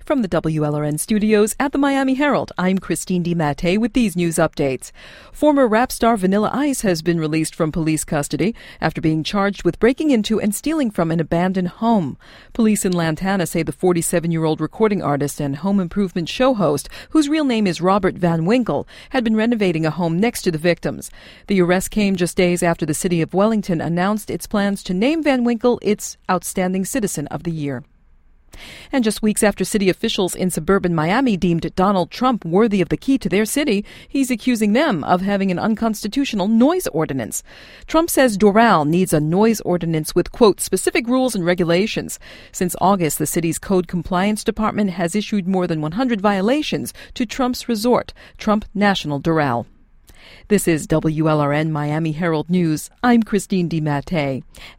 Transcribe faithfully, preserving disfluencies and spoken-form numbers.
From the W L R N studios at the Miami Herald, I'm Christine DiMattei with these news updates. Former rap star Vanilla Ice has been released from police custody after being charged with breaking into and stealing from an abandoned home. Police in Lantana say the forty-seven-year-old recording artist and home improvement show host, whose real name is Robert Van Winkle, had been renovating a home next to the victims. The arrest came just days after the city of Wellington announced its plans to name Van Winkle its Outstanding Citizen of the Year. And just weeks after city officials in suburban Miami deemed Donald Trump worthy of the key to their city, he's accusing them of having an unconstitutional noise ordinance. Trump says Doral needs a noise ordinance with, quote, specific rules and regulations. Since August, the city's code compliance department has issued more than one hundred violations to Trump's resort, Trump National Doral. This is W L R N Miami Herald News. I'm Christine DiMattei.